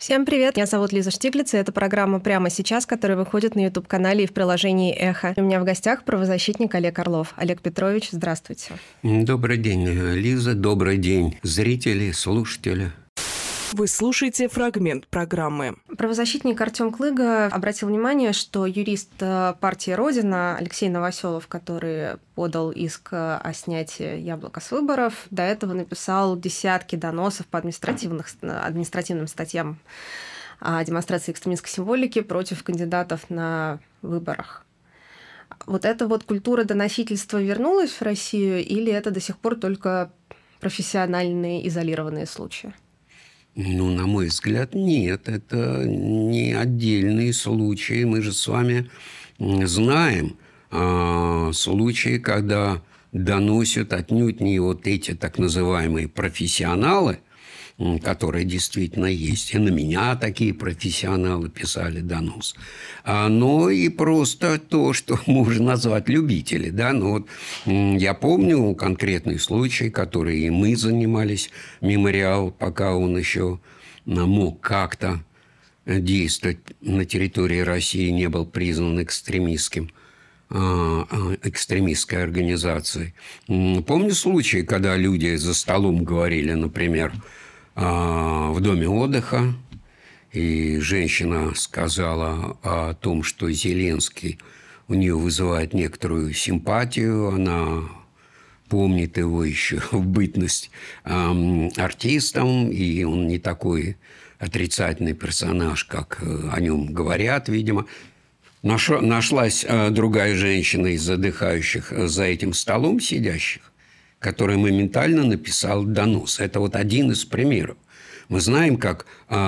Всем привет, меня зовут Лиза Штиглиц, и это программа «Прямо сейчас», которая выходит на YouTube-канале и в приложении «Эхо». У меня в гостях правозащитник Олег Орлов. Олег Петрович, здравствуйте. Добрый день, Лиза, добрый день, зрители, слушатели. Вы слушаете фрагмент программы. Правозащитник Артём Клыга обратил внимание, что юрист партии «Родина» Алексей Новоселов, который подал иск о снятии яблока с выборов, до этого написал десятки доносов по административным статьям о демонстрации экстремистской символики против кандидатов на выборах. Вот эта вот культура доносительства вернулась в Россию, или это до сих пор только профессиональные изолированные случаи? На мой взгляд, нет. Это не отдельные случаи. Мы же с вами знаем случаи, когда доносят отнюдь не вот эти так называемые профессионалы, которые действительно есть. И на меня такие профессионалы писали донос. Но и просто то, что можно назвать любители. Да? Я помню конкретный случай, который и мы занимались, мемориал, пока он еще мог как-то действовать на территории России, не был признан экстремистской организацией. Помню случаи, когда люди за столом говорили, например, в доме отдыха, и женщина сказала о том, что Зеленский у нее вызывает некоторую симпатию, она помнит его еще в бытность артистом, и он не такой отрицательный персонаж, как о нем говорят, видимо. Нашлась другая женщина из отдыхающих за этим столом сидящих, который моментально написал донос. Это вот один из примеров. Мы знаем, как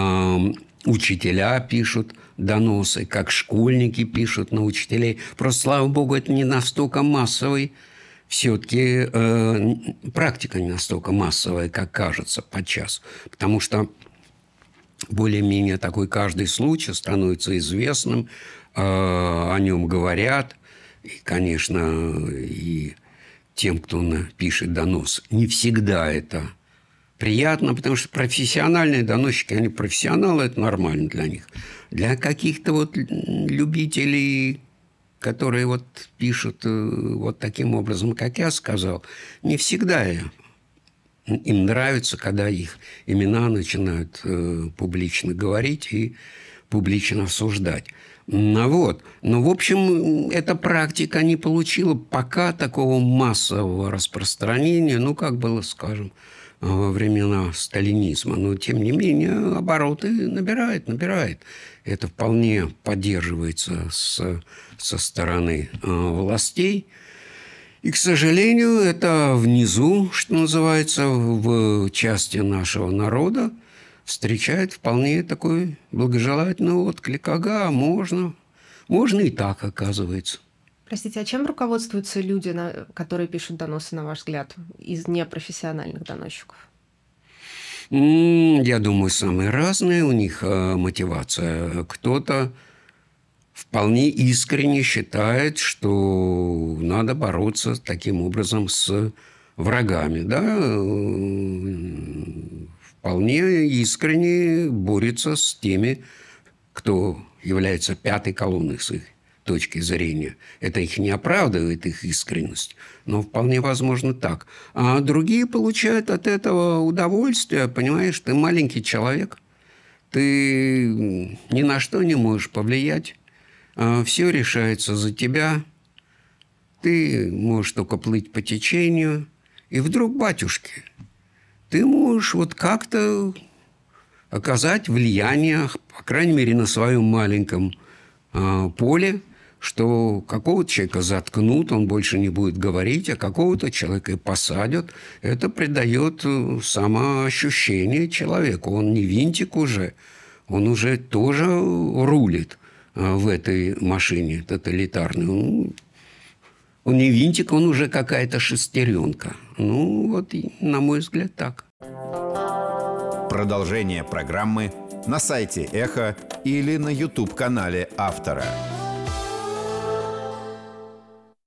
учителя пишут доносы, как школьники пишут на учителей. Просто, слава богу, это не настолько массовый, все-таки практика не настолько массовая, как кажется подчас. Потому что более-менее такой каждый случай становится известным, о нем говорят. И, конечно, и тем, кто пишет донос, не всегда это приятно, потому что профессиональные доносчики, они профессионалы, это нормально для них. Для каких-то вот любителей, которые вот пишут вот таким образом, как я сказал, не всегда им нравится, когда их имена начинают публично говорить и публично осуждать. В общем, эта практика не получила пока такого массового распространения, как было, скажем, во времена сталинизма. Но, тем не менее, обороты набирает. Это вполне поддерживается со стороны властей. И, к сожалению, это внизу, что называется, в части нашего народа, встречает вполне такой благожелательный отклик. Ага, можно и так, оказывается. Простите, а чем руководствуются люди, которые пишут доносы, на ваш взгляд, из непрофессиональных доносчиков? Я думаю, самые разные у них мотивация. Кто-то вполне искренне считает, что надо бороться таким образом с врагами, да? Вполне искренне борется с теми, кто является пятой колонной с их точки зрения. Это их не оправдывает, их искренность, но вполне возможно так. А другие получают от этого удовольствие. Понимаешь, ты маленький человек, ты ни на что не можешь повлиять, все решается за тебя, ты можешь только плыть по течению, и вдруг, батюшки, ты можешь вот как-то оказать влияние, по крайней мере, на своем маленьком поле, что какого-то человека заткнут, он больше не будет говорить, а какого-то человека посадят. Это придает самоощущение человеку. Он не винтик уже, он уже тоже рулит в этой машине тоталитарной. Он не винтик, он уже какая-то шестеренка. На мой взгляд, так. Продолжение программы на сайте Эхо или на YouTube-канале автора.